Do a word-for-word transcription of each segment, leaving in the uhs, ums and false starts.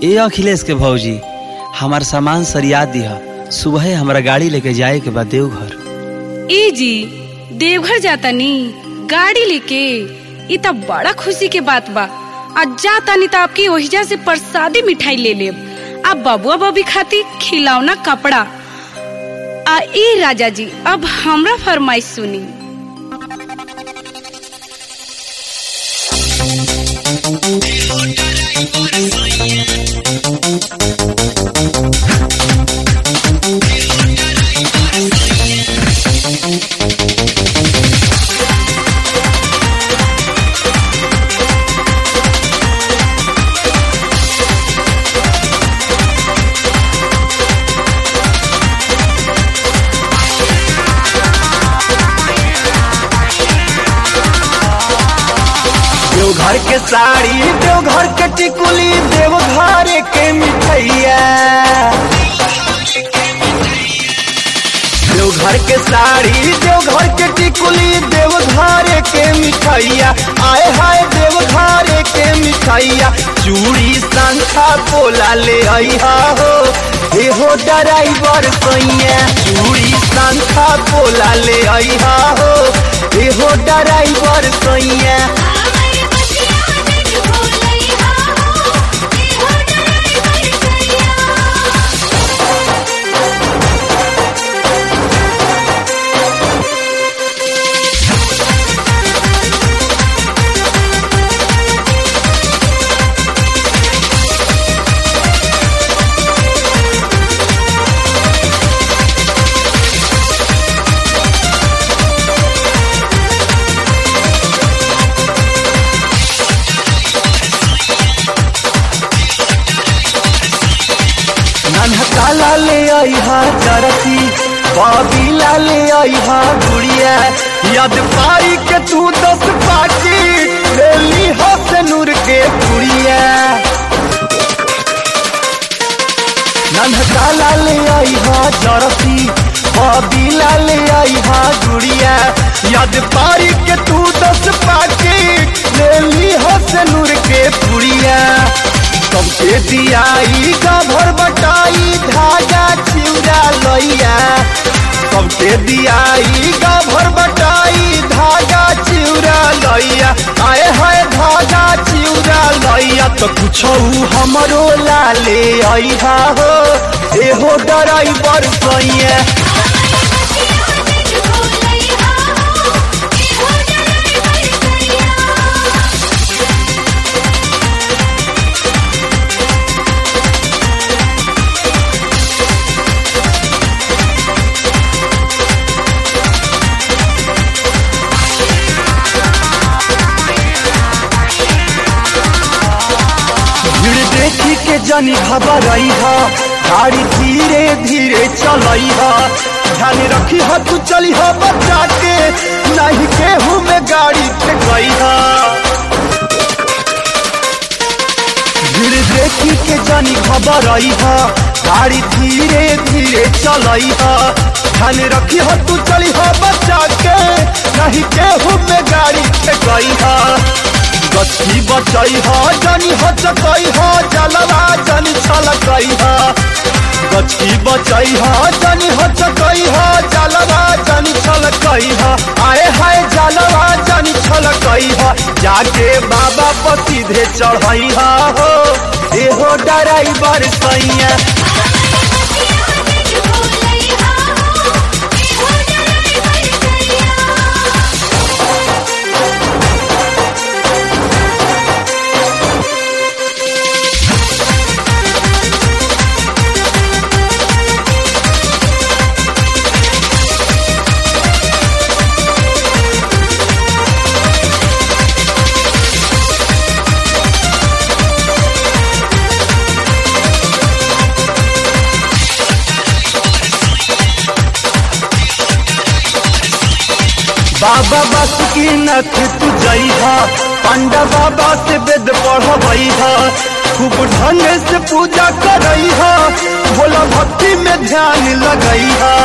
ए अखिलेश के भौजी हमार सामान सरिया दिहा, सुबह हमारा गाड़ी लेके जाए के बाद देवघर। ए जी देवघर जाता नी गाड़ी लेके, इ त बड़ा खुशी के बात बा। आज जाता नी त आपकी ओहिजा से प्रसादी मिठाई ले लेब, आप बबुआ बबी खाती खिलौना कपड़ा। आ ए राजा जी अब हमरा फरमाइश सुनी। देवघर के साड़ी, देवघर के टिकुली, देवघर के मिठाइया। देवघर के साड़ी, देवघर के टिकुली, देवघर के मिठाइया। आए हाय देवघर के मिठाइया। चूड़ी शंखा पोला ले आइहा हो, हे हो ड्राइवर सैया। चूड़ी शंखा पोला ले आइहा हो, हे हो ड्राइवर सैया। काला ले आइहा चरसी, बाबीला ले आइहा गुड़िया। याद पाई के तू दस पाकी ले ली हो से नूर के पुड़िया। काला ले आइहा चरसी, बाबीला ले आइहा गुड़िया। याद पाई के तू दस पाकी ले ली हो से नूर के पुड़िया। सबके दियाई का भर बटाई, धागा चिउरा लैया। सबके दियाई का भर बटाई, धागा चिउरा लैया। आए हाय धागा चिउरा लैया। तो कुछ हमरो लाले आइहा हो, एहो ड्राइवर सैया। देखी के जनी घबराई हा, गाड़ी धीरे धीरे चलाई हा। ध्यान रखी हा तू चली हा बच्चा के, नहीं केहू में गाड़ी से गई हा। भीड़ देखी के जनी घबराई हा, गाड़ी धीरे धीरे चलाई हा। ध्यान रखी हा तू चली हा बच्चा के, नहीं केहू में गाड़ी से गई हा। गच्छी बचाई हा जानी हचकई हा, जलवा जानी छलकई हा। गच्छी बचाई हा जानी हचकई हा, जलवा जानी छलकई हा। आए हाय जलवा जानी छलकई हा। जाके बाबा पर सीधे चढ़ई हा हो, एहो ड्राइवर सैया। बाबा बासुकीनाथ तू जइहा, पंडा बाबा से वेद पढ़बइहा। खूब ढंग से पूजा करइहा, भोला भक्ति में ध्यान लगइहा।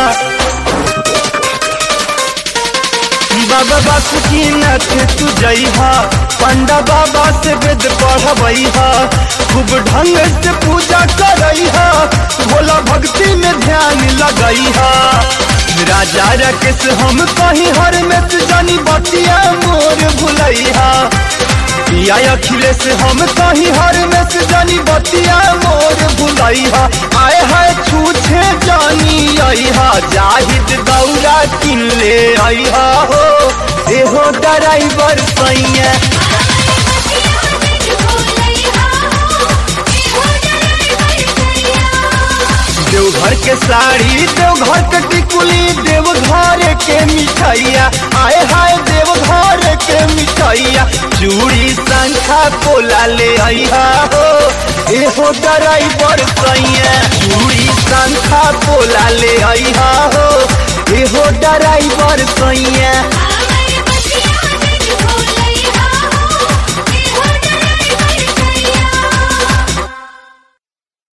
बाबा बासुकीनाथ तू जइहा, पंडा बाबा से वेद पढ़ चढ़वई हा खूब ढंग से पूजा करई हा भोला भक्ति में ध्यान लगई हा राजा राकेश हम कहीं हर में जानी बतिया मोर भुलई हा पिया अखिलेश हम कहीं हर में जानी बतिया मोर भुलई हा आए हाय छूछे जानी आई हा जाहिद दौरा किन ले आई हा हो एहो ड्राइवर सैया देवघर के साड़ी देवघर के टिकुली देवघर के मिठाइया आए हाय देवघर के मिठाइया चूड़ी शंखा पोला ले आइहा हो एहो ड्राइवर सैया चूड़ी शंखा पोला ले आइहा हो एहो ड्राइवर सैया।